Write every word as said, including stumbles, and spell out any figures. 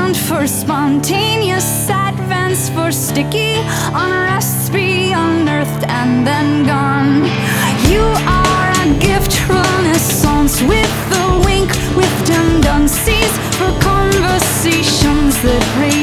sound for spontaneous advance, for sticky unrest be unearthed and then gone. You are a gift renaissance with a wink, with tendencies for conversations that raise